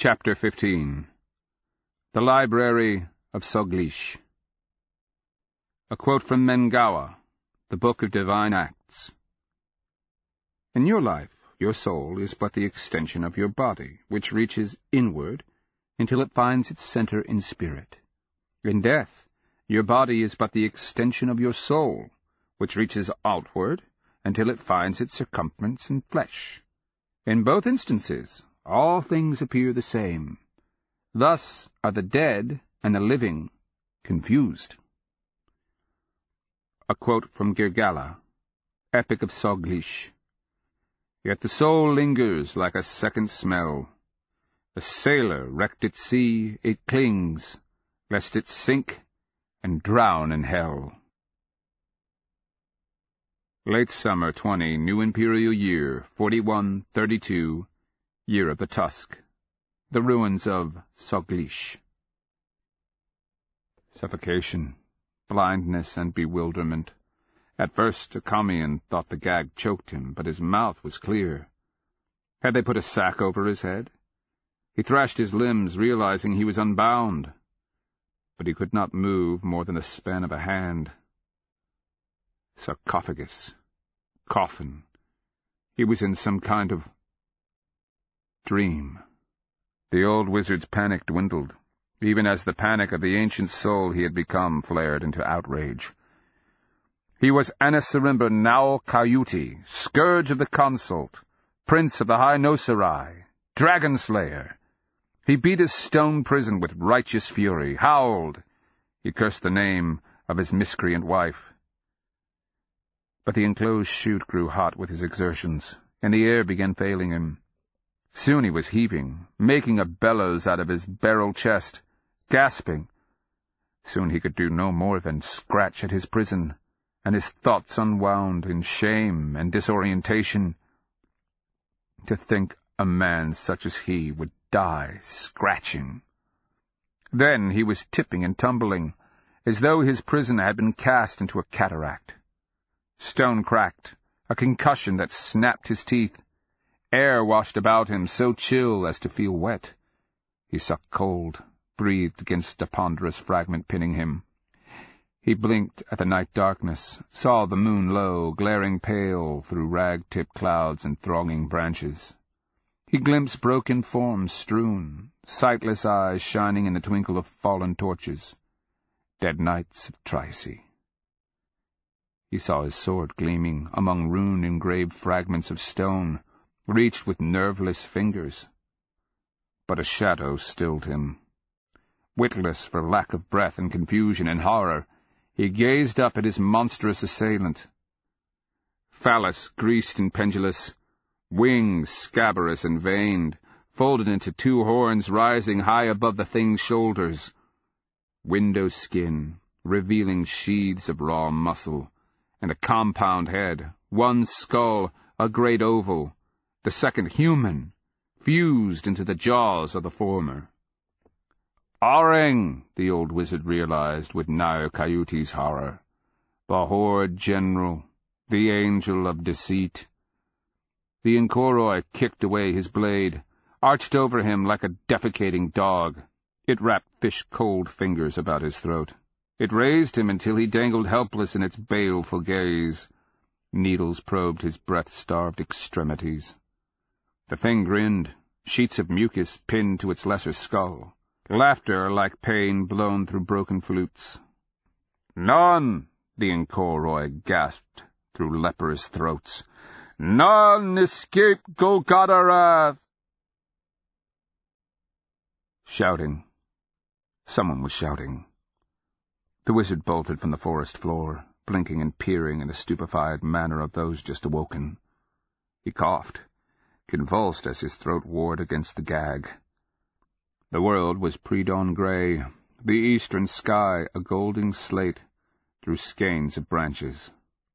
Chapter 15. The Library of Soglish. A quote from Mengawa, the Book of Divine Acts. In your life, your soul is but the extension of your body, which reaches inward until it finds its center in spirit. In death, your body is but the extension of your soul, which reaches outward until it finds its circumference in flesh. In both instances, all things appear the same. Thus are the dead and the living confused. A quote from Girgala, Epic of Soglish. Yet the soul lingers like a second smell. A sailor wrecked at sea, it clings, lest it sink and drown in hell. Late summer 20, New Imperial Year, 4132, Year of the Tusk. The ruins of Soglish. Suffocation, blindness, and bewilderment. At first, Akamian thought the gag choked him, but his mouth was clear. Had they put a sack over his head? He thrashed his limbs, realizing he was unbound, but he could not move more than the span of a hand. Sarcophagus. Coffin. He was in some kind of dream. The old wizard's panic dwindled, even as the panic of the ancient soul he had become flared into outrage. He was Anasarimba Naul Kayuti, scourge of the consult, prince of the High Noserai, dragon slayer. He beat his stone prison with righteous fury, howled. He cursed the name of his miscreant wife. But the enclosed chute grew hot with his exertions, and the air began failing him. Soon he was heaving, making a bellows out of his barrel chest, gasping. Soon he could do no more than scratch at his prison, and his thoughts unwound in shame and disorientation. To think a man such as he would die scratching. Then he was tipping and tumbling, as though his prison had been cast into a cataract. Stone cracked, a concussion that snapped his teeth. Air washed about him, so chill as to feel wet. He sucked cold, breathed against a ponderous fragment pinning him. He blinked at the night darkness, saw the moon low, glaring pale through rag-tipped clouds and thronging branches. He glimpsed broken forms strewn, sightless eyes shining in the twinkle of fallen torches. Dead knights of Trice. He saw his sword gleaming among rune-engraved fragments of stone, reached with nerveless fingers. But a shadow stilled him. Witless for lack of breath and confusion and horror, he gazed up at his monstrous assailant. Phallus, greased and pendulous, wings scabrous and veined, folded into two horns rising high above the thing's shoulders. Window skin, revealing sheaths of raw muscle, and a compound head, one skull, a great oval, the second human, fused into the jaws of the former. Aureng, the old wizard realized with Naur Kayuti's horror. The Horde General, the Angel of Deceit. The Inkoroi kicked away his blade, arched over him like a defecating dog. It wrapped fish-cold fingers about his throat. It raised him until he dangled helpless in its baleful gaze. Needles probed his breath-starved extremities. The thing grinned, sheets of mucus pinned to its lesser skull, laughter like pain blown through broken flutes. "None," the Inkoroi gasped through leprous throats. "None escape Golgotha." Shouting. Someone was shouting. The wizard bolted from the forest floor, blinking and peering in the stupefied manner of those just awoken. He coughed, convulsed as his throat warred against the gag. The world was pre-dawn gray, the eastern sky a golden slate through skeins of branches.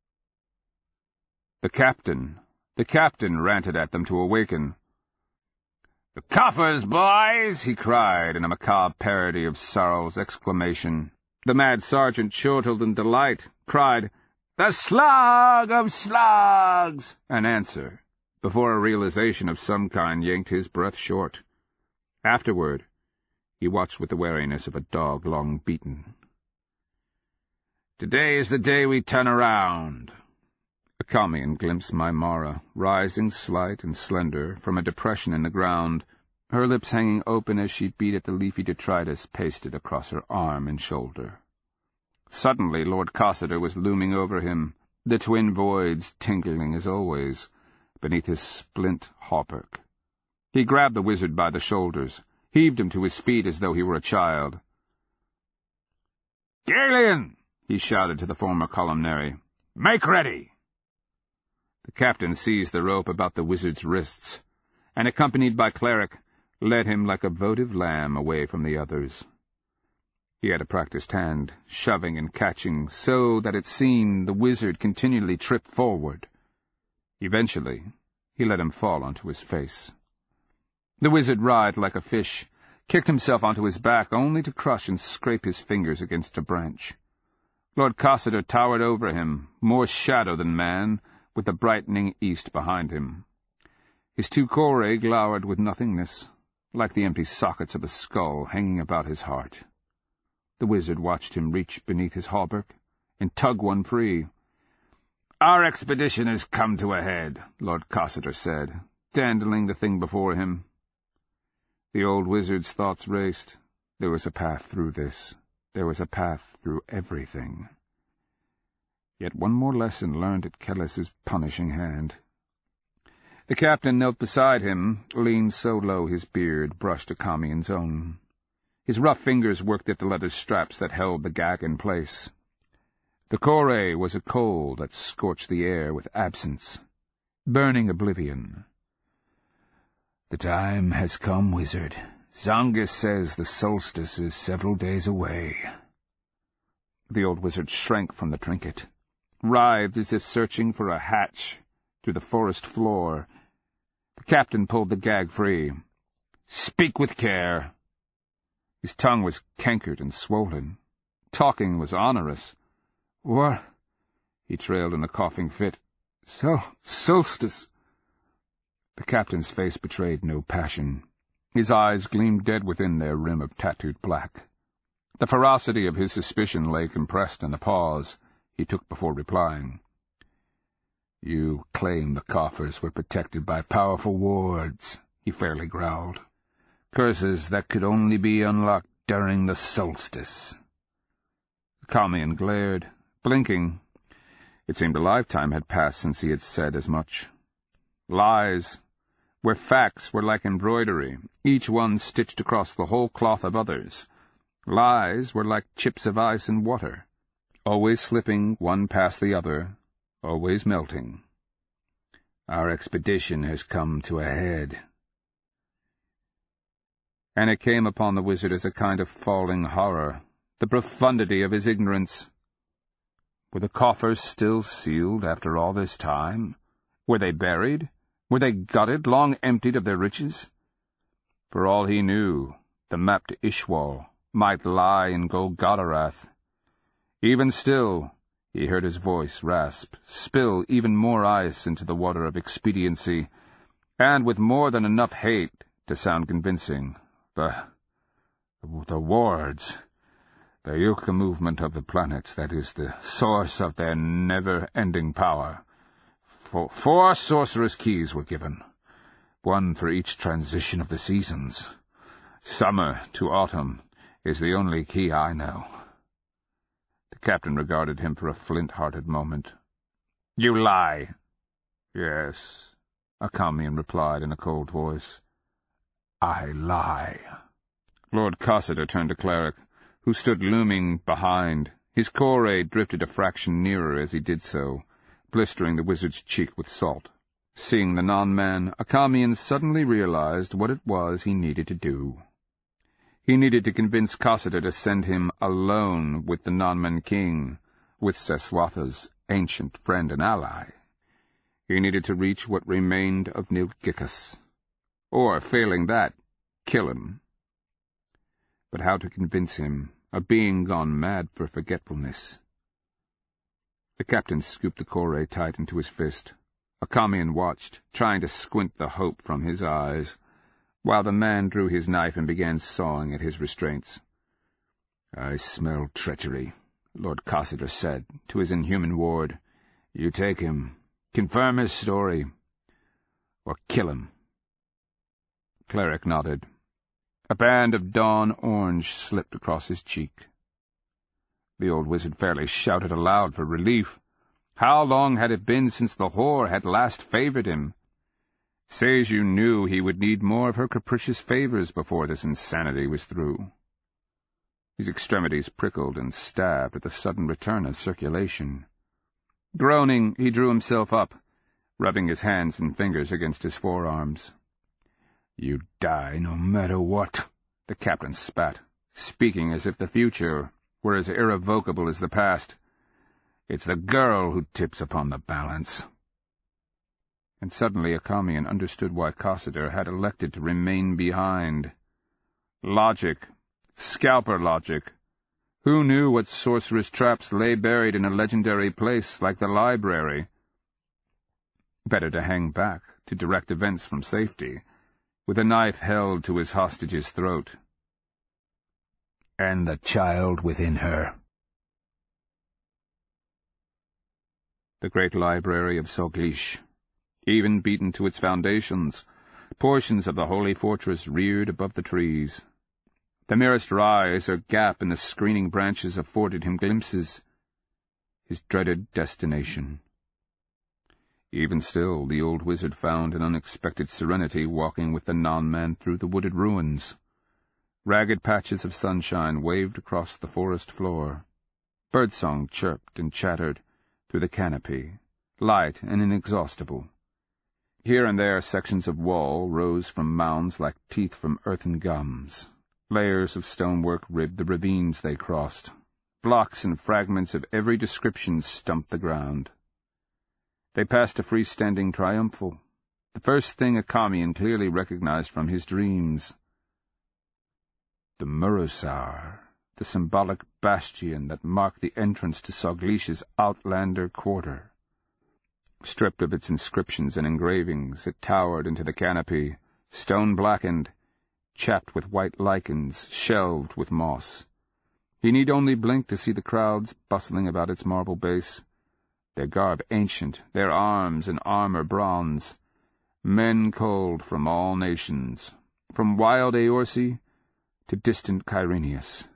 The captain ranted at them to awaken. "The coffers, boys!" he cried in a macabre parody of Sorrow's exclamation. The mad sergeant chortled in delight, cried, "The slug of slugs!" an answer, before a realization of some kind yanked his breath short. Afterward, he watched with the wariness of a dog long beaten. "Today is the day we turn around." Achamian glimpsed Mymara, rising slight and slender from a depression in the ground, her lips hanging open as she beat at the leafy detritus pasted across her arm and shoulder. Suddenly Lord Cossiter was looming over him, the twin voids tingling as always, beneath his splint hauberk. He grabbed the wizard by the shoulders, heaved him to his feet as though he were a child. "Galen!" he shouted to the former columnary. "Make ready!" The captain seized the rope about the wizard's wrists, and, accompanied by Cleric, led him like a votive lamb away from the others. He had a practised hand, shoving and catching, so that it seemed the wizard continually tripped forward. Eventually, he let him fall onto his face. The wizard writhed like a fish, kicked himself onto his back, only to crush and scrape his fingers against a branch. Lord Cossiter towered over him, more shadow than man, with the brightening east behind him. His two chorei glowered with nothingness, like the empty sockets of a skull hanging about his heart. The wizard watched him reach beneath his hauberk and tug one free. "Our expedition has come to a head," Lord Cossiter said, dandling the thing before him. The old wizard's thoughts raced. There was a path through this. There was a path through everything. Yet one more lesson learned at Kellis's punishing hand. The captain knelt beside him, leaned so low his beard brushed Achamian's own. His rough fingers worked at the leather straps that held the gag in place. The chorei was a coal that scorched the air with absence, burning oblivion. "The time has come, wizard. Zangus says the solstice is several days away." The old wizard shrank from the trinket, writhed as if searching for a hatch through the forest floor. The captain pulled the gag free. "Speak with care." His tongue was cankered and swollen. Talking was onerous. "What?" he trailed in a coughing fit. Solstice." The captain's face betrayed no passion. His eyes gleamed dead within their rim of tattooed black. The ferocity of his suspicion lay compressed in the pause he took before replying. "You claim the coffers were protected by powerful wards," he fairly growled. "Curses that could only be unlocked during the solstice." Achamian glared, blinking. It seemed a lifetime had passed since he had said as much. Lies, where facts were like embroidery, each one stitched across the whole cloth of others. Lies were like chips of ice in water, always slipping one past the other, always melting. "Our expedition has come to a head." And it came upon the wizard as a kind of falling horror, the profundity of his ignorance. Were the coffers still sealed after all this time? Were they buried? Were they gutted, long emptied of their riches? For all he knew, the map to Ishwal might lie in Golgotarath. Even still, he heard his voice rasp, spill even more ice into the water of expediency, and with more than enough hate to sound convincing. The wards, the Yucca movement of the planets, that is the source of their never-ending power. 4 sorcerer's keys were given, one for each transition of the seasons. Summer to autumn is the only key I know. The captain regarded him for a flint-hearted moment. "You lie." "Yes," Achamian replied in a cold voice. "I lie." Lord Cossiter turned to Cleric, who stood looming behind. His chorei drifted a fraction nearer as he did so, blistering the wizard's cheek with salt. Seeing the non-man, Achamian suddenly realized what it was he needed to do. He needed to convince Cossiter to send him alone with the non-man king, with Seswatha's ancient friend and ally. He needed to reach what remained of Nilgicus. Or, failing that, kill him. But how to convince him, a being gone mad for forgetfulness? The captain scooped the chorei tight into his fist. Achamian watched, trying to squint the hope from his eyes. while the man drew his knife and began sawing at his restraints. "I smell treachery," Lord Cossiter said to his inhuman ward. "You take him, confirm his story, or kill him." Cleric nodded. A band of dawn orange slipped across his cheek. The old wizard fairly shouted aloud for relief. How long had it been since the whore had last favored him? Seju knew he would need more of her capricious favors before this insanity was through. His extremities prickled and stabbed at the sudden return of circulation. Groaning, he drew himself up, rubbing his hands and fingers against his forearms. "You die no matter what," the captain spat, speaking as if the future were as irrevocable as the past. "It's the girl who tips upon the balance." And suddenly Acamian understood why Cossiter had elected to remain behind. Logic. Scalper logic. Who knew what sorcerer's traps lay buried in a legendary place like the library? Better to hang back, to direct events from safety, with a knife held to his hostage's throat. "And the child within her." The great library of Soglish, even beaten to its foundations, portions of the holy fortress reared above the trees. The merest rise or gap in the screening branches afforded him glimpses. His dreaded destination. Even still, the old wizard found an unexpected serenity walking with the non-man through the wooded ruins. Ragged patches of sunshine waved across the forest floor. Birdsong chirped and chattered through the canopy, light and inexhaustible. Here and there sections of wall rose from mounds like teeth from earthen gums. Layers of stonework ribbed the ravines they crossed. Blocks and fragments of every description stumped the ground. They passed a freestanding triumphal, the first thing Acamian clearly recognized from his dreams. The Murusar, the symbolic bastion that marked the entrance to Soglish's outlander quarter. Stripped of its inscriptions and engravings, it towered into the canopy, stone-blackened, chapped with white lichens, shelved with moss. He need only blink to see the crowds bustling about its marble base, their garb ancient, their arms and armor bronze, men culled from all nations, from wild Eorsi to distant Kyrenius.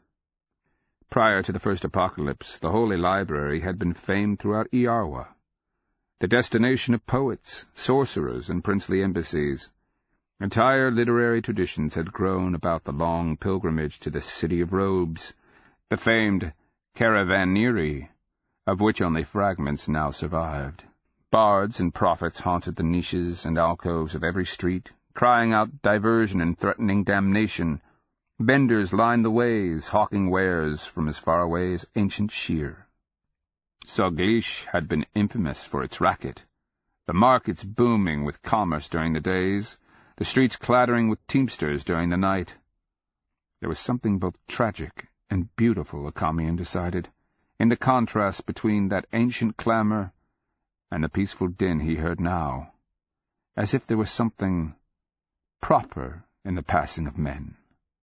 Prior to the first apocalypse, the Holy Library had been famed throughout Iarwa, the destination of poets, sorcerers, and princely embassies. Entire literary traditions had grown about the long pilgrimage to the City of Robes, the famed Caravaniri, of which only fragments now survived. Bards and prophets haunted the niches and alcoves of every street, crying out diversion and threatening damnation. Vendors lined the ways, hawking wares from as far away as ancient Shir. Soglish had been infamous for its racket, the markets booming with commerce during the days, the streets clattering with teamsters during the night. There was something both tragic and beautiful, Acamian decided, in the contrast between that ancient clamor and the peaceful din he heard now, as if there was something proper in the passing of men.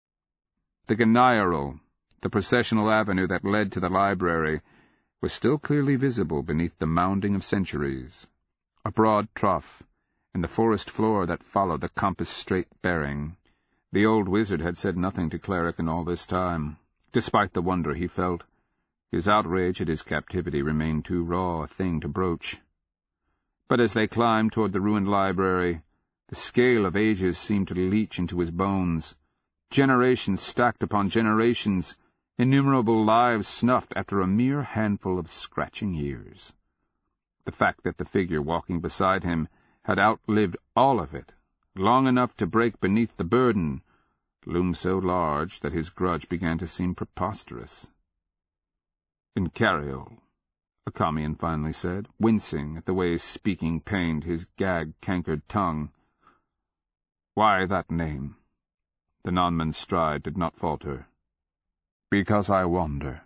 The Ganayaral, the processional avenue that led to the library, was still clearly visible beneath the mounding of centuries, a broad trough, and the forest floor that followed the compass-straight bearing. The old wizard had said nothing to Cleric in all this time, despite the wonder he felt. His outrage at his captivity remained too raw a thing to broach. But as they climbed toward the ruined library, the scale of ages seemed to leach into his bones. Generations stacked upon generations, innumerable lives snuffed after a mere handful of scratching years. The fact that the figure walking beside him had outlived all of it, long enough to break beneath the burden, loomed so large that his grudge began to seem preposterous. "In Cariol," Acamian finally said, wincing at the way his speaking pained his gag-cankered tongue. "Why that name?" The non-man's stride did not falter. "Because I wander."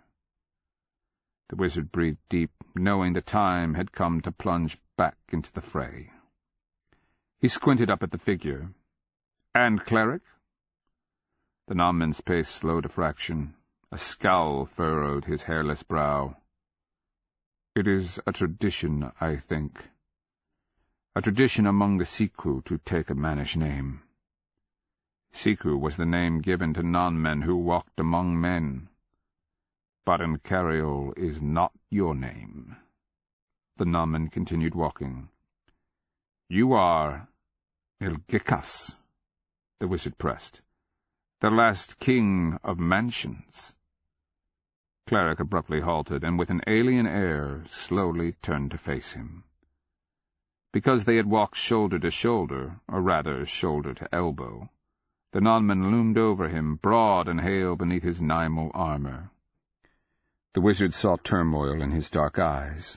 The wizard breathed deep, knowing the time had come to plunge back into the fray. He squinted up at the figure. And cleric? The nonman's pace slowed a fraction. A scowl furrowed his hairless brow. It is a tradition, I think. A tradition among the Siku to take a mannish name. Siku was the name given to non-men who walked among men. But Cariol is not your name. The nonman continued walking. You are Ilgikas, the wizard pressed, the last king of mansions. Cleric abruptly halted, and with an alien air slowly turned to face him. Because they had walked shoulder to shoulder, or rather shoulder to elbow, the nonman loomed over him, broad and hale beneath his Nymal armor. The wizard saw turmoil in his dark eyes.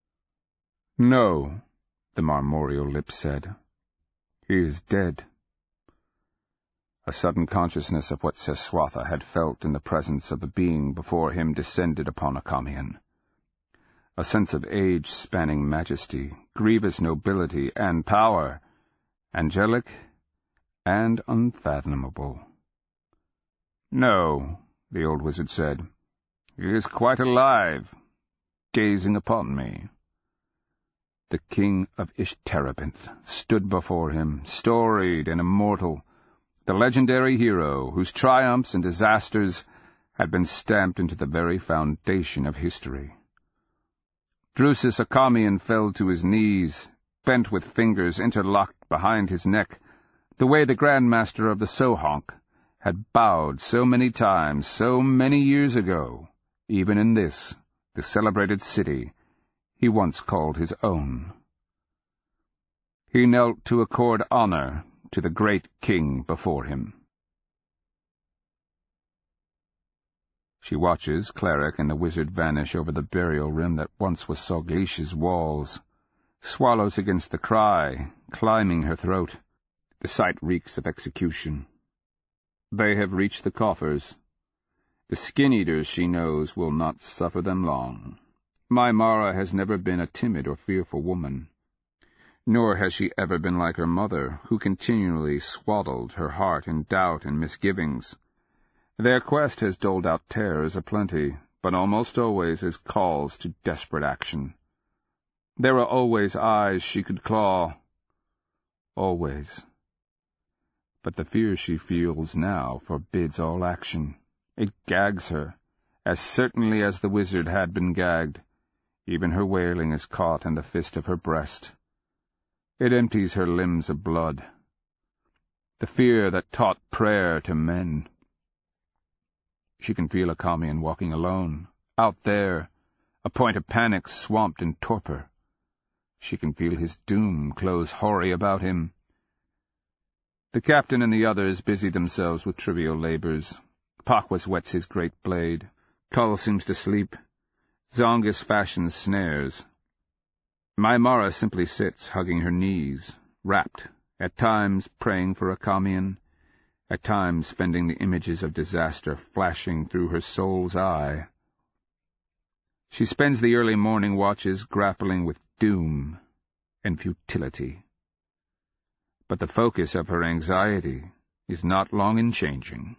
No, the marmoreal lips said. He is dead. A sudden consciousness of what Seswatha had felt in the presence of the being before him descended upon Akamian. A sense of age-spanning majesty, grievous nobility, and power, angelic and unfathomable. No, the old wizard said. He is quite alive, gazing upon me. The king of Ishterabanth stood before him, storied and immortal, the legendary hero whose triumphs and disasters had been stamped into the very foundation of history. Drusus Akamian fell to his knees, bent with fingers interlocked behind his neck, the way the Grand Master of the Sohonk had bowed so many times, so many years ago, even in this, the celebrated city he once called his own. He knelt to accord honor to the great king before him. She watches Cleric and the wizard vanish over the burial rim that once was Soglish's walls, swallows against the cry, climbing her throat. The sight reeks of execution. They have reached the coffers. The skin-eaters, she knows, will not suffer them long. Mara has never been a timid or fearful woman, nor has she ever been like her mother, who continually swaddled her heart in doubt and misgivings. Their quest has doled out terrors aplenty, but almost always as calls to desperate action. There are always eyes she could claw. Always. But the fear she feels now forbids all action. It gags her, as certainly as the wizard had been gagged. Even her wailing is caught in the fist of her breast. It empties her limbs of blood. The fear that taught prayer to men. She can feel Akamian walking alone, out there, a point of panic swamped in torpor. She can feel his doom close hoary about him. The captain and the others busy themselves with trivial labors. Pakwas whets his great blade. Kull seems to sleep. Zongus fashions snares. Mara simply sits, hugging her knees, rapt, at times praying for Akamian, at times fending the images of disaster flashing through her soul's eye. She spends the early morning watches grappling with doom and futility. But the focus of her anxiety is not long in changing.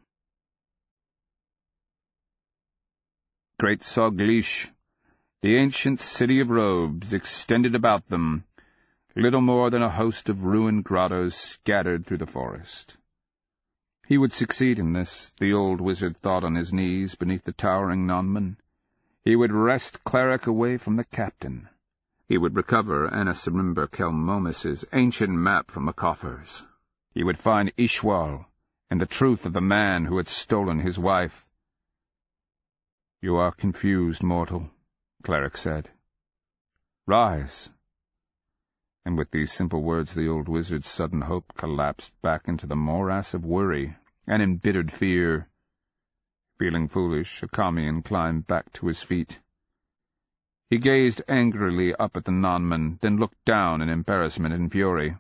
Great Soglish, the ancient city of robes, extended about them, little more than a host of ruined grottos scattered through the forest. He would succeed in this, the old wizard thought on his knees beneath the towering nonman. He would wrest Cleric away from the captain. He would recover Anasarimber Kelmomis's ancient map from the coffers. He would find Ishwal and the truth of the man who had stolen his wife. "You are confused, mortal," Cleric said. "Rise." And with these simple words the old wizard's sudden hope collapsed back into the morass of worry and embittered fear. Feeling foolish, Akamian climbed back to his feet. He gazed angrily up at the nonman, then looked down in embarrassment and fury.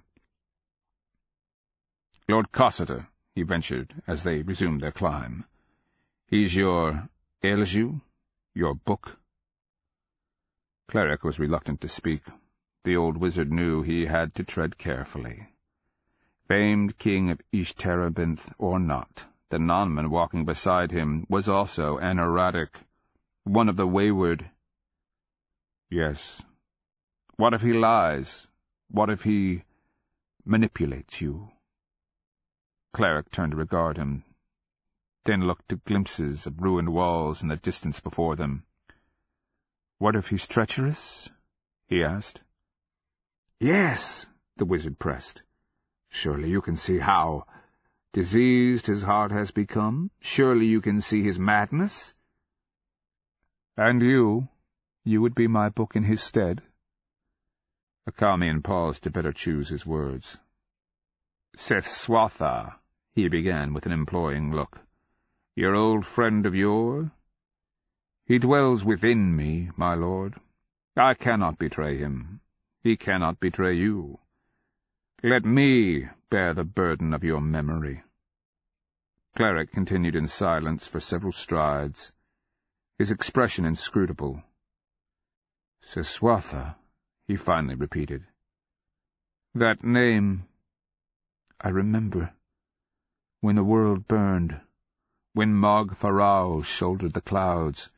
"Lord Cossiter," he ventured, as they resumed their climb. "He's your Elju? Your book?" Cleric was reluctant to speak. The old wizard knew he had to tread carefully. Famed king of Ishtarabinth or not, the nonman walking beside him was also an erratic, one of the wayward. Yes. What if he lies? What if he manipulates you? Cleric turned to regard him, then looked at glimpses of ruined walls in the distance before them. What if he's treacherous? He asked. Yes, the wizard pressed. Surely you can see how. Diseased his heart has become. Surely you can see his madness. And you would be my book in his stead? Acharmian paused to better choose his words. Sethswatha, he began with an imploring look. Your old friend of yore? He dwells within me, my lord. I cannot betray him. He cannot betray you. Let me bear the burden of your memory. Cleric continued in silence for several strides, his expression inscrutable. Sethswatha, he finally repeated. That name, I remember, when the world burned, when Mogg-Farau shouldered the clouds.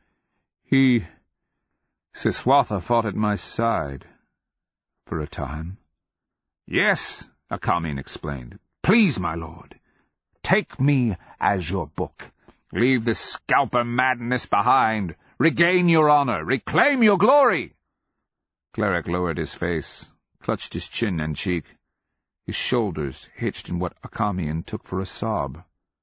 Sethswatha fought at my side, for a time. Yes, Acharmian explained. Please, my lord, take me as your book. Leave the scalper madness behind. Regain your honor. Reclaim your glory. Cleric lowered his face, clutched his chin and cheek, his shoulders hitched in what Acharmian took for a sob.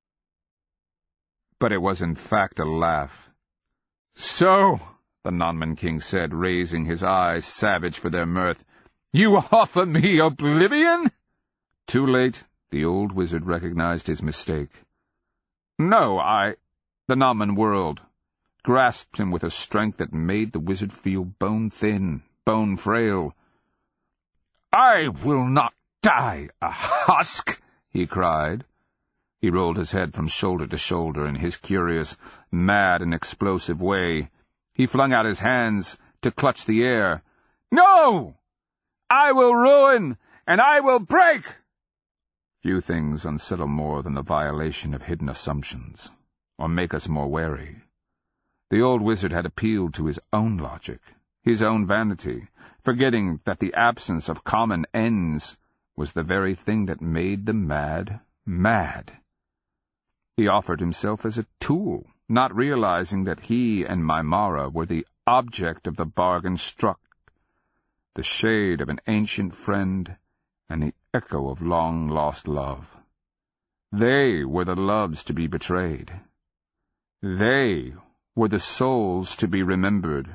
But it was in fact a laugh. So, the Nonman King said, raising his eyes, savage for their mirth, you offer me oblivion? Too late, the old wizard recognized his mistake. No, the Nonman whirled, grasped him with a strength that made the wizard feel bone-thin, bone-frail. I will not die a husk, he cried. He rolled his head from shoulder to shoulder in his curious, mad and explosive way. He flung out his hands to clutch the air. No! I will ruin, and I will break! Few things unsettle more than the violation of hidden assumptions, or make us more wary. The old wizard had appealed to his own logic, his own vanity, forgetting that the absence of common ends was the very thing that made the mad mad. He offered himself as a tool, not realizing that he and Mimara were the object of the bargain struck, the shade of an ancient friend and the echo of long-lost love. They were the loves to be betrayed. They were the souls to be remembered.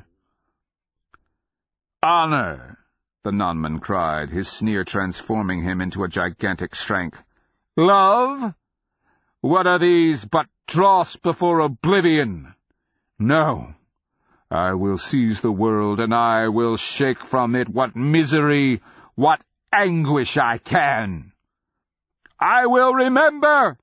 Honor! The Nonman cried, his sneer transforming him into a gigantic shrank. Love? What are these but dross before oblivion? No. I will seize the world, and I will shake from it what misery, what anguish I can. I will remember!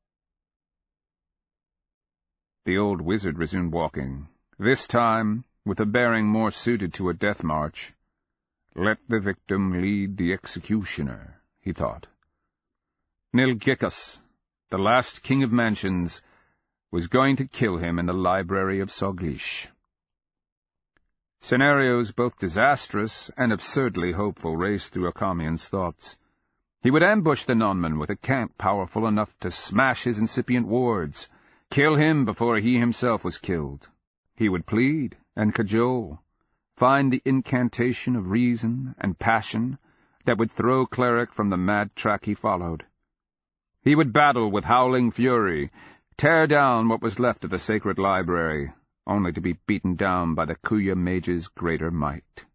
The old wizard resumed walking, this time with a bearing more suited to a death march. Let the victim lead the executioner, he thought. Nilgikus, the last king of mansions, was going to kill him in the library of Soglish. Scenarios both disastrous and absurdly hopeful raced through Acharmian's thoughts. He would ambush the Nonman with a camp powerful enough to smash his incipient wards, kill him before he himself was killed. He would plead and cajole, find the incantation of reason and passion that would throw Cleric from the mad track he followed. He would battle with howling fury, tear down what was left of the sacred library, only to be beaten down by the Kuya mage's greater might.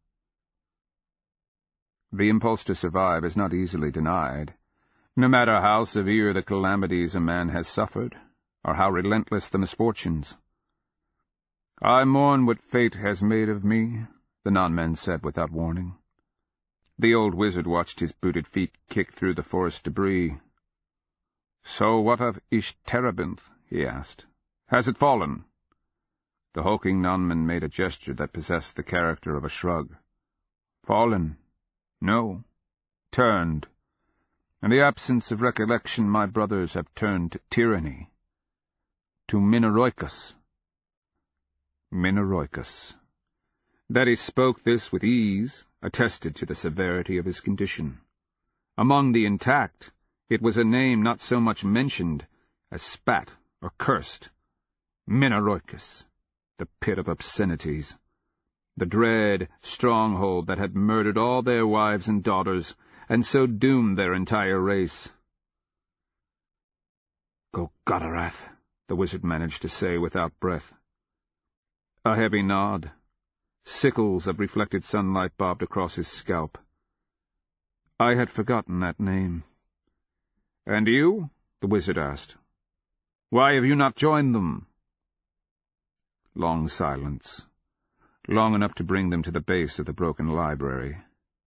The impulse to survive is not easily denied, no matter how severe the calamities a man has suffered, or how relentless the misfortunes. I mourn what fate has made of me, the Nonman said without warning. The old wizard watched his booted feet kick through the forest debris. So what of Ishtarabinth? He asked. Has it fallen? The hulking Nonman made a gesture that possessed the character of a shrug. Fallen? No. Turned. In the absence of recollection, my brothers have turned to tyranny, to Minoroicus. Minoroicus. That he spoke this with ease attested to the severity of his condition. Among the intact, it was a name not so much mentioned as spat or cursed. Minoroicus, the pit of obscenities, the dread stronghold that had murdered all their wives and daughters, and so doomed their entire race. Golgotarath, the wizard managed to say without breath. A heavy nod. Sickles of reflected sunlight bobbed across his scalp. I had forgotten that name. And you? The wizard asked. Why have you not joined them? Long silence. Long enough to bring them to the base of the broken library.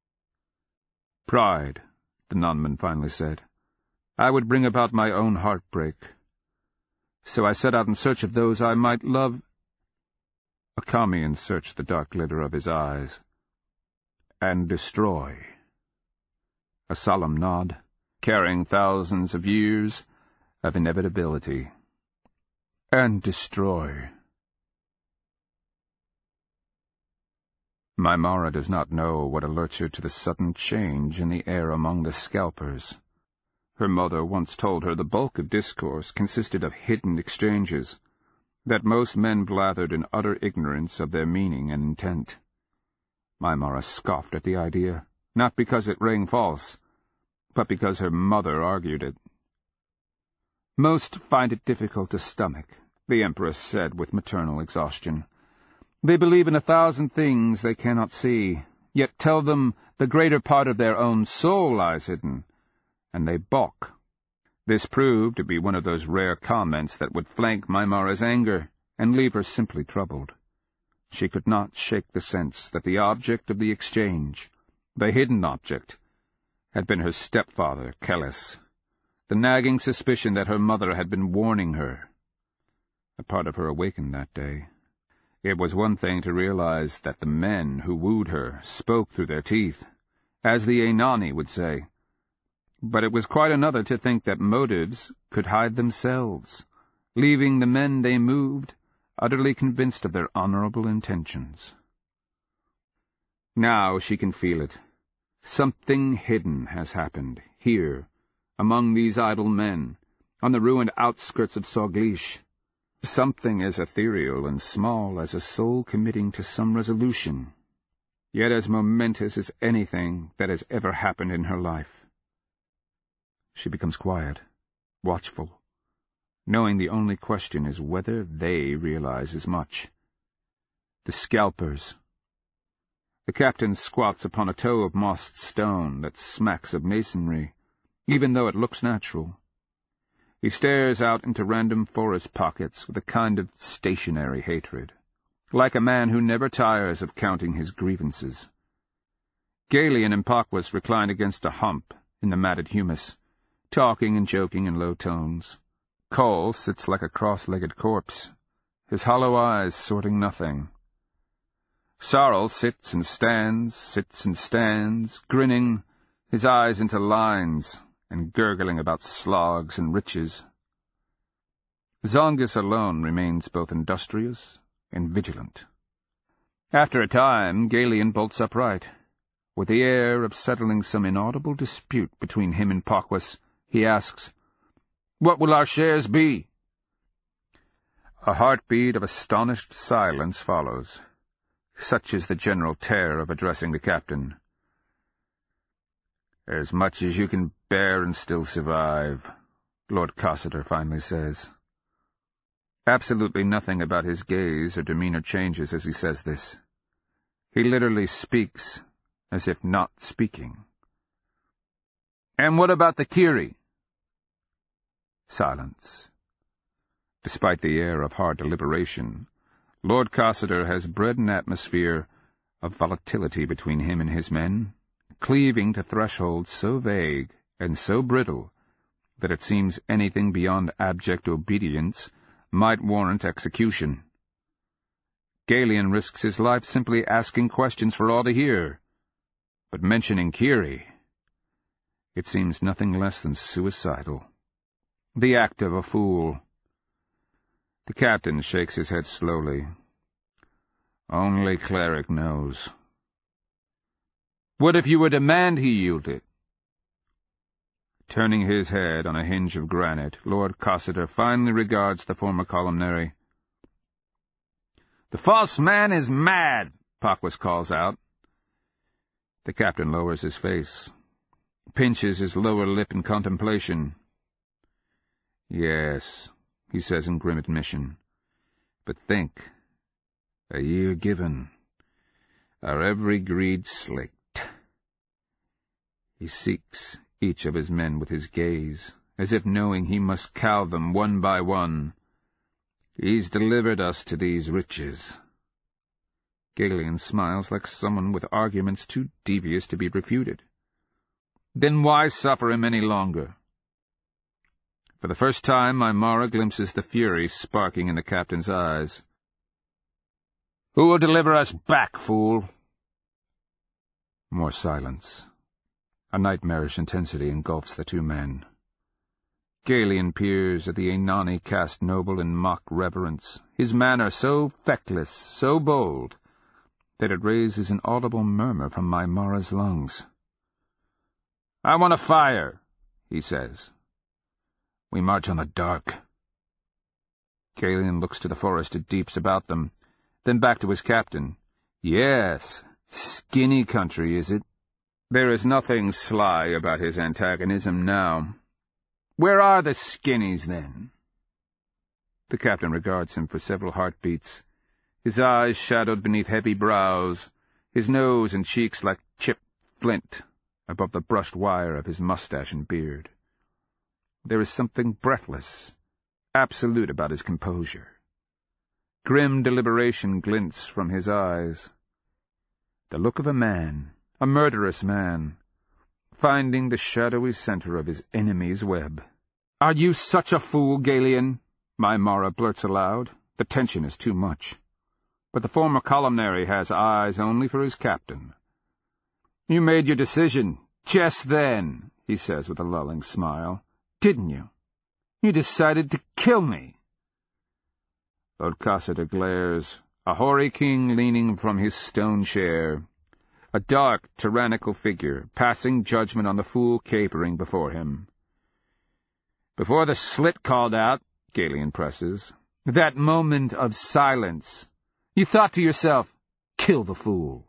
Pride, the nunman finally said. I would bring about my own heartbreak. So I set out in search of those I might love. Acamian searched the dark glitter of his eyes. And destroy. A solemn nod, carrying thousands of years of inevitability. And destroy. Mymara does not know what alerts her to the sudden change in the air among the scalpers. Her mother once told her the bulk of discourse consisted of hidden exchanges, that most men blathered in utter ignorance of their meaning and intent. Mymara scoffed at the idea, not because it rang false, but because her mother argued it. Most find it difficult to stomach, the Empress said with maternal exhaustion. They believe in 1,000 things they cannot see, yet tell them the greater part of their own soul lies hidden, and they balk. This proved to be one of those rare comments that would flank Mymara's anger and leave her simply troubled. She could not shake the sense that the object of the exchange, the hidden object, had been her stepfather, Kellis, the nagging suspicion that her mother had been warning her. A part of her awakened that day. It was one thing to realize that the men who wooed her spoke through their teeth, as the Ainani would say, but it was quite another to think that motives could hide themselves, leaving the men they moved utterly convinced of their honorable intentions. Now she can feel it. Something hidden has happened, here, among these idle men, on the ruined outskirts of Sorglish. Something as ethereal and small as a soul committing to some resolution, yet as momentous as anything that has ever happened in her life. She becomes quiet, watchful, knowing the only question is whether they realize as much. The scalpers. The captain squats upon a toe of mossed stone that smacks of masonry, even though it looks natural. He stares out into random forest pockets with a kind of stationary hatred, like a man who never tires of counting his grievances. Galen and Pakwas recline against a hump in the matted humus, talking and joking in low tones. Cole sits like a cross-legged corpse, his hollow eyes sorting nothing. Sarl sits and stands, grinning, his eyes into lines, and gurgling about slogs and riches. Zongus alone remains both industrious and vigilant. After a time, Galen bolts upright. With the air of settling some inaudible dispute between him and Pakwas, he asks, "What will our shares be?" A heartbeat of astonished silence follows. Such is the general terror of addressing the captain. "As much as you can bear and still survive," Lord Cossiter finally says. Absolutely nothing about his gaze or demeanor changes as he says this. He literally speaks as if not speaking. "And what about the Kiri?" Silence. Despite the air of hard deliberation, Lord Cossiter has bred an atmosphere of volatility between him and his men, cleaving to thresholds so vague and so brittle that it seems anything beyond abject obedience might warrant execution. Galen risks his life simply asking questions for all to hear, but mentioning Kiri, It seems nothing less than suicidal. The act of a fool. The captain shakes his head slowly. Only Cleric knows. What if you were to demand he yield it? Turning his head on a hinge of granite, Lord Cossiter finally regards the former columnary. The false man is mad, Pockwis calls out. The captain lowers his face, pinches his lower lip in contemplation. Yes, he says in grim admission, but think, a year given, our every greed slaked. He seeks each of his men with his gaze, as if knowing he must cow them one by one. He's delivered us to these riches. Galen smiles like someone with arguments too devious to be refuted. Then why suffer him any longer? For the first time, Mara glimpses the fury sparking in the captain's eyes. Who will deliver us back, fool? More silence. A nightmarish intensity engulfs the two men. Galen peers at the Ainani cast noble in mock reverence, his manner so feckless, so bold, that it raises an audible murmur from Mara's lungs. I want to fire, he says. We march on the dark. Galen looks to the forested deeps about them, then back to his captain. Yes, skinny country, is it? There is nothing sly about his antagonism now. Where are the skinnies, then? The captain regards him for several heartbeats, his eyes shadowed beneath heavy brows, his nose and cheeks like chipped flint above the brushed wire of his mustache and beard. There is something breathless, absolute about his composure. Grim deliberation glints from his eyes. The look of a man, a murderous man, finding the shadowy center of his enemy's web. Are you such a fool, Galen? Mara blurts aloud. The tension is too much. But the former columnary has eyes only for his captain. You made your decision just then, he says with a lulling smile. Didn't you? You decided to kill me. Lord Cossiter glares, a hoary king leaning from his stone chair, a dark, tyrannical figure, passing judgment on the fool capering before him. Before the slit called out, Galen presses, that moment of silence, you thought to yourself, kill the fool.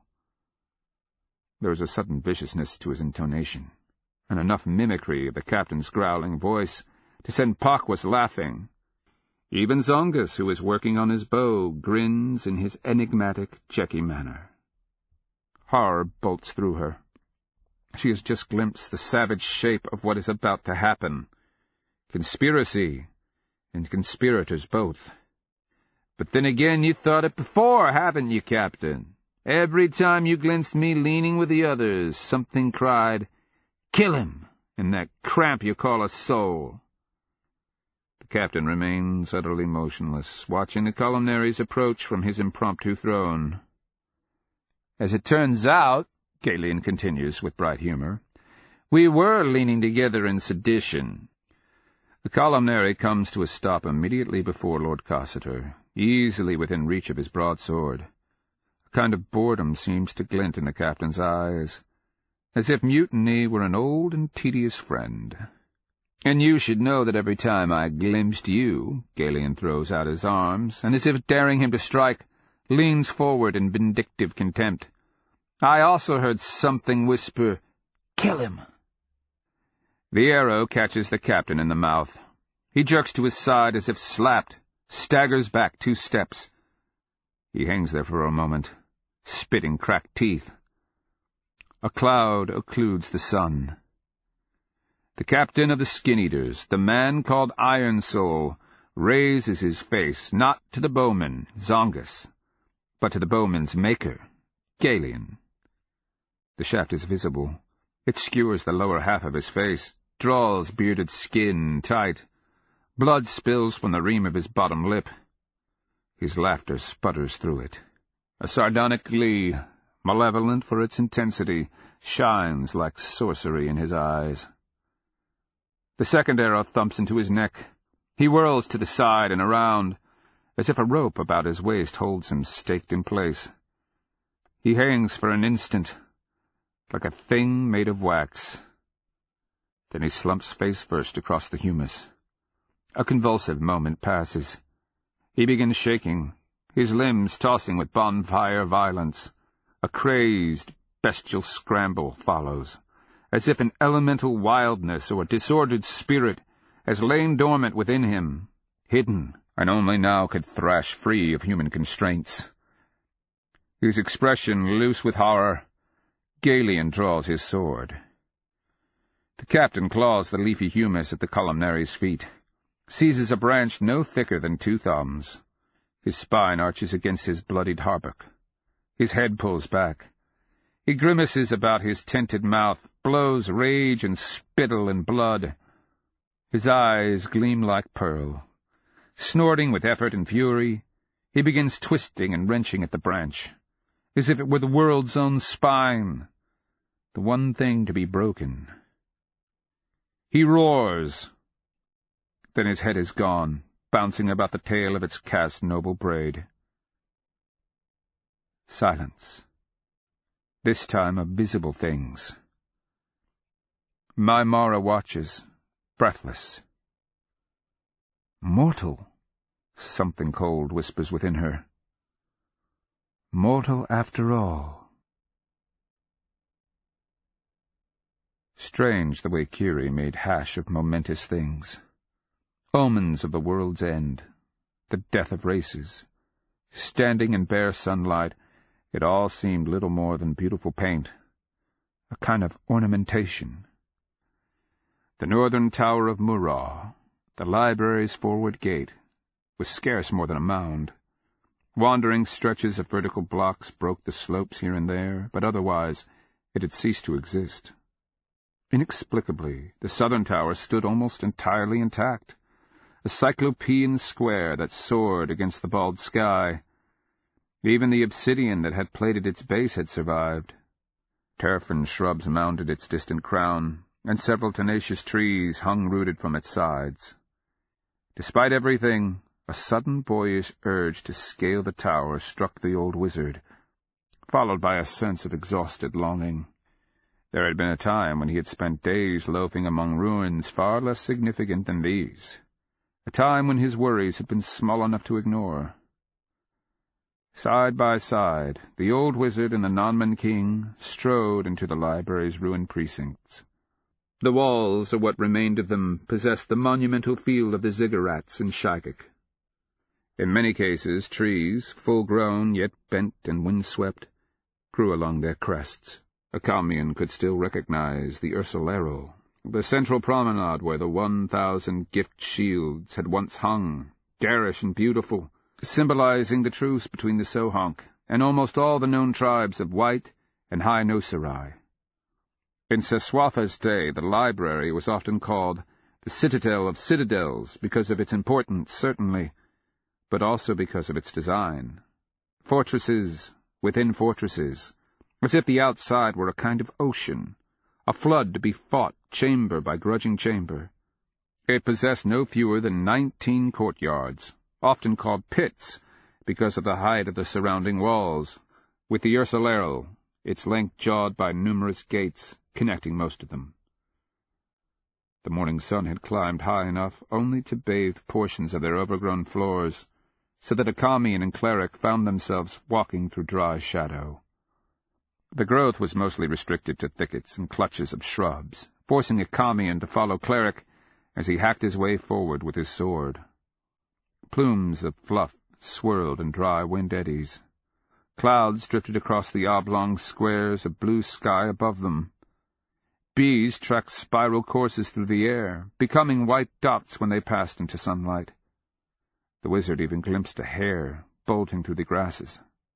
There is a sudden viciousness to his intonation, and enough mimicry of the captain's growling voice to send Pockwis laughing. Even Zongus, who is working on his bow, grins in his enigmatic, cheeky manner. Horror bolts through her. She has just glimpsed the savage shape of what is about to happen. Conspiracy, and conspirators both. But then again, you thought it before, haven't you, Captain? Every time you glimpsed me leaning with the others, something cried, kill him, in that cramp you call a soul. The captain remains utterly motionless, watching the columnaries approach from his impromptu throne. As it turns out, Galen continues with bright humor, we were leaning together in sedition. The columnary comes to a stop immediately before Lord Cossiter, easily within reach of his broadsword. A kind of boredom seems to glint in the captain's eyes, as if mutiny were an old and tedious friend. And you should know that every time I glimpsed you, Galen throws out his arms, and as if daring him to strike, leans forward in vindictive contempt. I also heard something whisper, kill him. The arrow catches the captain in the mouth. He jerks to his side as if slapped, staggers back 2 steps. He hangs there for a moment, spitting cracked teeth. A cloud occludes the sun. The captain of the Skin-Eaters, the man called Iron Soul, raises his face not to the bowman, Zongus, but to the bowman's maker, Galen. The shaft is visible. It skewers the lower half of his face, draws bearded skin tight. Blood spills from the ream of his bottom lip. His laughter sputters through it. A sardonic glee, malevolent for its intensity, shines like sorcery in his eyes. The second arrow thumps into his neck. He whirls to the side and around, as if a rope about his waist holds him staked in place. He hangs for an instant, like a thing made of wax. Then he slumps face first across the humus. A convulsive moment passes. He begins shaking, his limbs tossing with bonfire violence. A crazed, bestial scramble follows, as if an elemental wildness or disordered spirit has lain dormant within him, hidden, and only now could thrash free of human constraints. His expression loose with horror, Galen draws his sword. The captain claws the leafy humus at the columnary's feet, seizes a branch no thicker than 2 thumbs. His spine arches against his bloodied hauberk. His head pulls back. He grimaces about his tented mouth, blows rage and spittle and blood. His eyes gleam like pearl. Snorting with effort and fury, he begins twisting and wrenching at the branch, as if it were the world's own spine, the one thing to be broken. He roars. Then his head is gone, bouncing about the tail of its cast noble braid. Silence. This time of visible things. Mara watches, breathless. Mortal, something cold whispers within her. Mortal after all. Strange the way Kiri made hash of momentous things. Omens of the world's end, the death of races. Standing in bare sunlight, it all seemed little more than beautiful paint, a kind of ornamentation. The northern tower of Murrah, the library's forward gate, was scarce more than a mound. Wandering stretches of vertical blocks broke the slopes here and there, but otherwise it had ceased to exist. Inexplicably, the southern tower stood almost entirely intact, a cyclopean square that soared against the bald sky. Even the obsidian that had plated its base had survived. Turf and shrubs mounded its distant crown, and several tenacious trees hung rooted from its sides. Despite everything, a sudden boyish urge to scale the tower struck the old wizard, followed by a sense of exhausted longing. There had been a time when he had spent days loafing among ruins far less significant than these, a time when his worries had been small enough to ignore. Side by side, the old wizard and the Nonman king strode into the library's ruined precincts. The walls, or what remained of them, possessed the monumental feel of the ziggurats in Shagok. In many cases, trees, full-grown yet bent and wind-swept, grew along their crests. Achameon could still recognize the Ursulero, the central promenade where the 1,000 gift shields had once hung, garish and beautiful, symbolizing the truce between the Sohonk and almost all the known tribes of White and High Noserai. In Seswafa's day, the library was often called the Citadel of Citadels because of its importance, certainly, but also because of its design. Fortresses within fortresses, as if the outside were a kind of ocean, a flood to be fought chamber by grudging chamber. It possessed no fewer than 19 courtyards, often called pits because of the height of the surrounding walls, with the Ursulero, its length jawed by numerous gates, connecting most of them. The morning sun had climbed high enough only to bathe portions of their overgrown floors, so that Achameon and Cleric found themselves walking through dry shadow. The growth was mostly restricted to thickets and clutches of shrubs, forcing Achameon to follow Cleric as he hacked his way forward with his sword. Plumes of fluff swirled in dry wind eddies. Clouds drifted across the oblong squares of blue sky above them. Bees tracked spiral courses through the air, becoming white dots when they passed into sunlight. The wizard even glimpsed a hare bolting through the grasses.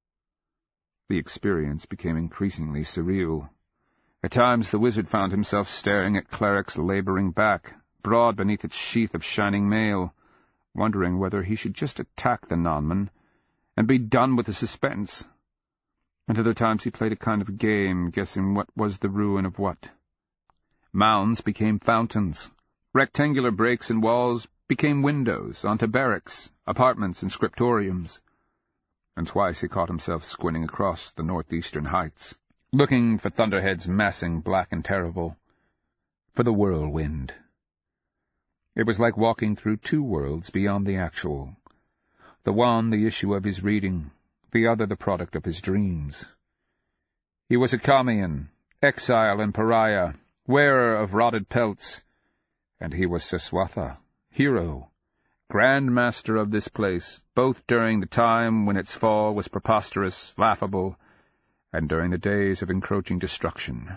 The experience became increasingly surreal. At times the wizard found himself staring at Cleric's laboring back, broad beneath its sheath of shining mail, wondering whether he should just attack the Nonman and be done with the suspense. And other times he played a kind of game, guessing what was the ruin of what. Mounds became fountains, Rectangular breaks in walls became windows onto barracks, apartments, and scriptoriums. And twice he caught himself squinting across the northeastern heights, looking for thunderheads massing black and terrible, for the whirlwind. It was like walking through two worlds beyond the actual, the one the issue of his reading, the other the product of his dreams. He was a Kamian, exile and pariah, wearer of rotted pelts, and he was Seswatha, hero, Grand Master of this place, both during the time when its fall was preposterous, laughable, and during the days of encroaching destruction.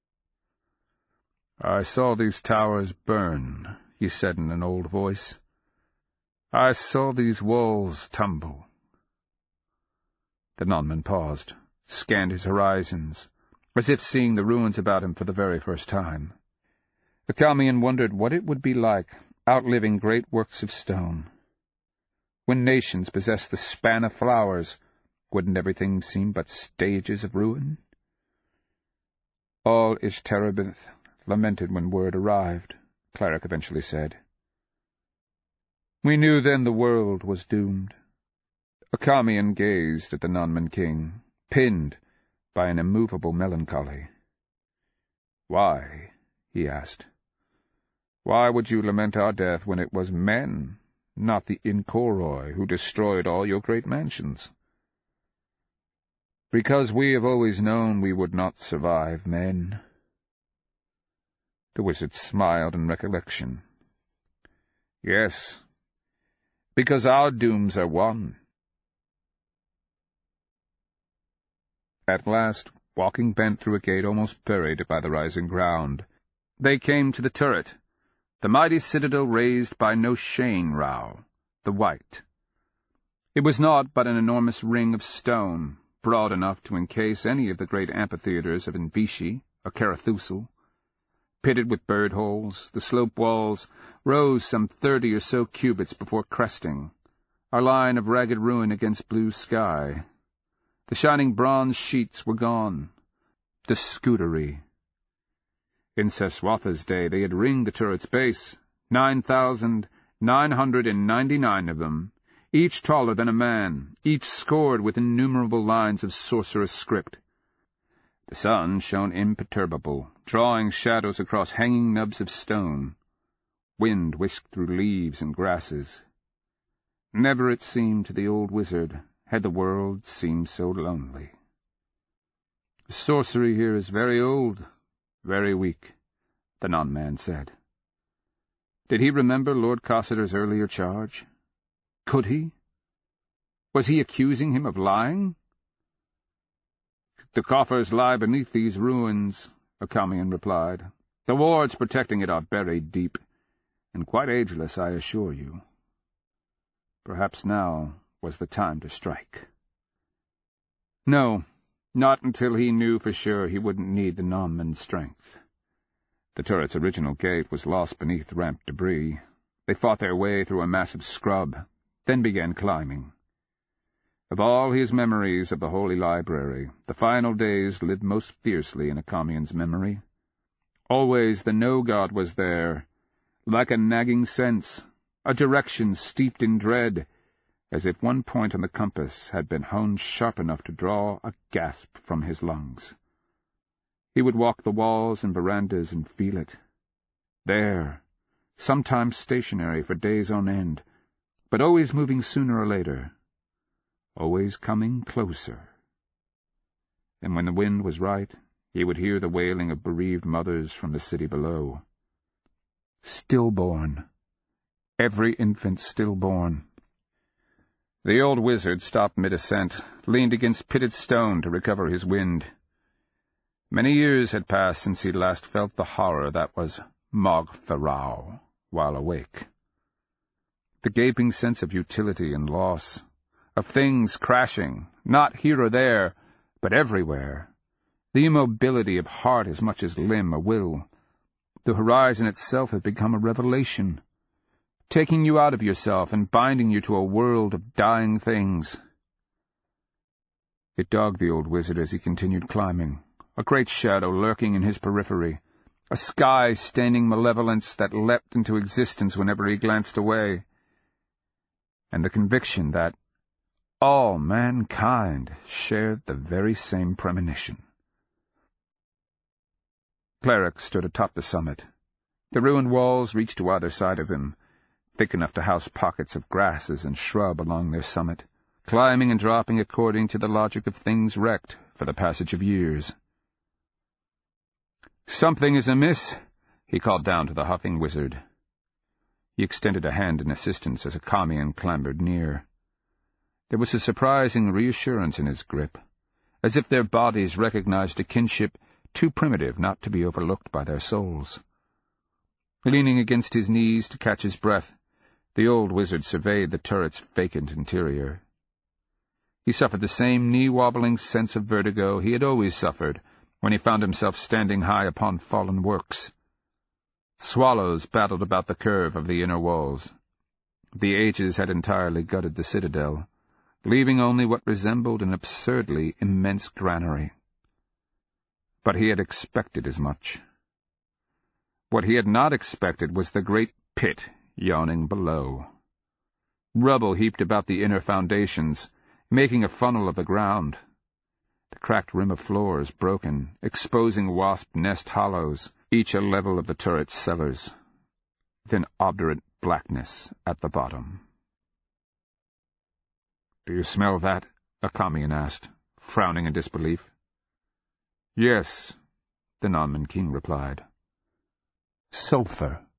"I saw these towers burn," he said in an old voice. "I saw these walls tumble." The nonman paused, scanned his horizons, as if seeing the ruins about him for the very first time. The Kamian wondered what it would be like, outliving great works of stone. When nations possessed the span of flowers, wouldn't everything seem but stages of ruin? All Ishtaribith lamented when word arrived, Cleric eventually said. We knew then the world was doomed. A Kamian gazed at the Nonman king, pinned by an immovable melancholy. "Why?" he asked. "Why would you lament our death when it was men, not the Inkoroi, who destroyed all your great mansions?" "Because we have always known we would not survive men." The wizard smiled in recollection. "Yes, because our dooms are one." At last, walking bent through a gate almost buried by the rising ground, they came to the turret, the mighty citadel raised by no Shane Rao, the White. It was naught but an enormous ring of stone, broad enough to encase any of the great amphitheatres of Invishi or Carathusil. Pitted with bird holes, the slope walls rose some 30 or so cubits before cresting, a line of ragged ruin against blue sky. The shining bronze sheets were gone, the scudery. In Seswatha's day they had ringed the turret's base, 9,999 of them, each taller than a man, each scored with innumerable lines of sorcerous script. The sun shone imperturbable, drawing shadows across hanging nubs of stone. Wind whisked through leaves and grasses. Never, it seemed to the old wizard, had the world seemed so lonely. "The sorcery here is very old, very weak," the non-man said. Did he remember Lord Cossiter's earlier charge? Could he? Was he accusing him of lying? "The coffers lie beneath these ruins," a Kamian replied. "The wards protecting it are buried deep, and quite ageless, I assure you. Perhaps now was the time to strike." No, not until he knew for sure he wouldn't need the Nonman's strength. The turret's original gate was lost beneath ramped debris. They fought their way through a massive scrub, then began climbing. Of all his memories of the Holy Library, the final days lived most fiercely in a Kamian's memory. Always the no-god was there, like a nagging sense, a direction steeped in dread, as if one point on the compass had been honed sharp enough to draw a gasp from his lungs. He would walk the walls and verandas and feel it. There, sometimes stationary for days on end, but always moving sooner or later, always coming closer. And when the wind was right, he would hear the wailing of bereaved mothers from the city below. Stillborn. Every infant stillborn. The old wizard stopped mid-ascent, leaned against pitted stone to recover his wind. Many years had passed since he last felt the horror that was Mogtharau while awake. The gaping sense of utility and loss, of things crashing, not here or there, but everywhere, the immobility of heart as much as limb or will. The horizon itself had become a revelation, taking you out of yourself and binding you to a world of dying things. It dogged the old wizard as he continued climbing, a great shadow lurking in his periphery, a sky-staining malevolence that leapt into existence whenever he glanced away, and the conviction that all mankind shared the very same premonition. Cleric stood atop the summit. The ruined walls reached to either side of him, thick enough to house pockets of grasses and shrub along their summit, climbing and dropping according to the logic of things wrecked for the passage of years. "Something is amiss," he called down to the huffing wizard. He extended a hand in assistance as Akamian clambered near. There was a surprising reassurance in his grip, as if their bodies recognized a kinship too primitive not to be overlooked by their souls. Leaning against his knees to catch his breath, the old wizard surveyed the turret's vacant interior. He suffered the same knee-wobbling sense of vertigo he had always suffered when he found himself standing high upon fallen works. Swallows battled about the curve of the inner walls. The ages had entirely gutted the citadel, leaving only what resembled an absurdly immense granary. But he had expected as much. What he had not expected was the great pit yawning below. Rubble heaped about the inner foundations, making a funnel of the ground. The cracked rim of floors broken, exposing wasp nest hollows, each a level of the turret's cellars. Then obdurate blackness at the bottom. "Do you smell that?" Akamian asked, frowning in disbelief. "Yes," the Nonman King replied. "Sulphur."